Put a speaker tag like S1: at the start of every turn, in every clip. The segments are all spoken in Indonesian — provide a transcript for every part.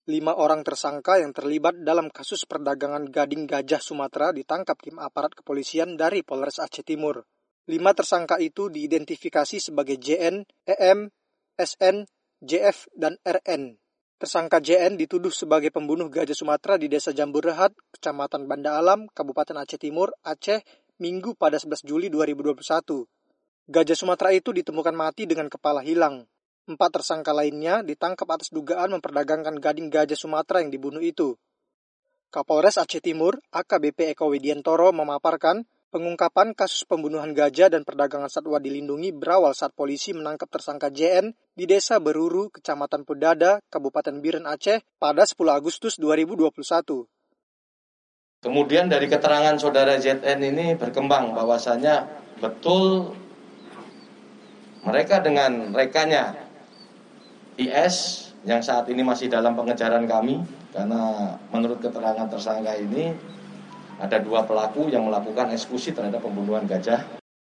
S1: 5 orang tersangka yang terlibat dalam kasus perdagangan gading gajah Sumatera ditangkap tim aparat kepolisian dari Polres Aceh Timur. 5 tersangka itu diidentifikasi sebagai JN, EM, SN, JF, dan RN. Tersangka JN dituduh sebagai pembunuh gajah Sumatera di Desa Jambu Rehat, Kecamatan Banda Alam, Kabupaten Aceh Timur, Aceh, Minggu pada 11 Juli 2021. Gajah Sumatera itu ditemukan mati dengan kepala hilang. 4 tersangka lainnya ditangkap atas dugaan memperdagangkan gading gajah Sumatera yang dibunuh itu. Kapolres Aceh Timur, AKBP Eko Widiantoro memaparkan, pengungkapan kasus pembunuhan gajah dan perdagangan satwa dilindungi berawal saat polisi menangkap tersangka JN di Desa Beruru, Kecamatan Pedada, Kabupaten Biren Aceh pada 10 Agustus 2021.
S2: Kemudian dari keterangan saudara ZN ini berkembang bahwasannya betul mereka dengan rekannya IS yang saat ini masih dalam pengejaran kami, karena menurut keterangan tersangka ini ada 2 pelaku yang melakukan eksekusi terhadap pembunuhan gajah.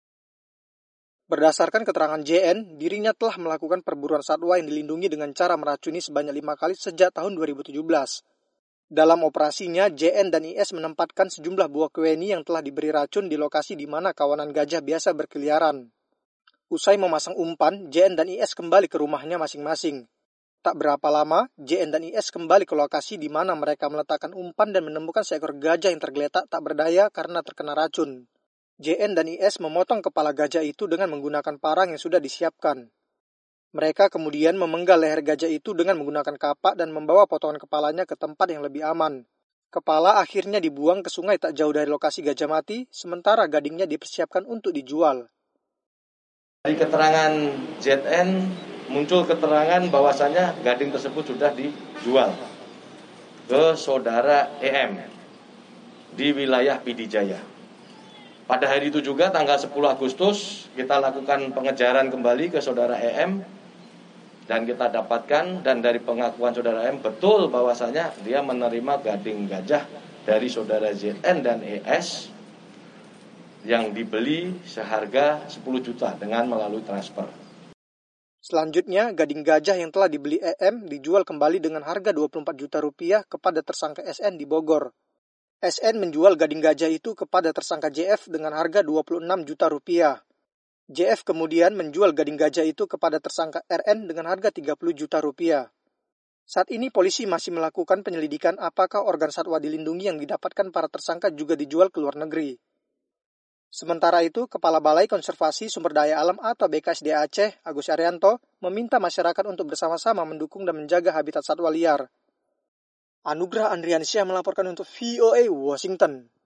S1: Berdasarkan keterangan JN, dirinya telah melakukan perburuan satwa yang dilindungi dengan cara meracuni sebanyak 5 kali sejak tahun 2017. Dalam operasinya, JN dan IS menempatkan sejumlah buah kueni yang telah diberi racun di lokasi di mana kawanan gajah biasa berkeliaran. Usai memasang umpan, JN dan IS kembali ke rumahnya masing-masing. Tak berapa lama, JN dan IS kembali ke lokasi di mana mereka meletakkan umpan dan menemukan seekor gajah yang tergeletak tak berdaya karena terkena racun. JN dan IS memotong kepala gajah itu dengan menggunakan parang yang sudah disiapkan. Mereka kemudian memenggal leher gajah itu dengan menggunakan kapak dan membawa potongan kepalanya ke tempat yang lebih aman. Kepala akhirnya dibuang ke sungai tak jauh dari lokasi gajah mati, sementara gadingnya dipersiapkan untuk dijual.
S2: Dari keterangan ZN muncul keterangan bahwasannya gading tersebut sudah dijual ke saudara EM di wilayah Pidijaya. Pada hari itu juga tanggal 10 Agustus kita lakukan pengejaran kembali ke saudara EM dan kita dapatkan, dan dari pengakuan saudara EM betul bahwasannya dia menerima gading gajah dari saudara ZN dan ES yang dibeli seharga 10 juta dengan melalui transfer.
S1: Selanjutnya, gading gajah yang telah dibeli EM dijual kembali dengan harga 24 juta rupiah kepada tersangka SN di Bogor. SN menjual gading gajah itu kepada tersangka JF dengan harga 26 juta rupiah. JF kemudian menjual gading gajah itu kepada tersangka RN dengan harga 30 juta rupiah. Saat ini polisi masih melakukan penyelidikan apakah organ satwa dilindungi yang didapatkan para tersangka juga dijual ke luar negeri. Sementara itu, Kepala Balai Konservasi Sumber Daya Alam atau BKSD Aceh, Agus Arianto, meminta masyarakat untuk bersama-sama mendukung dan menjaga habitat satwa liar. Anugrah Andriansyah melaporkan untuk VOA Washington.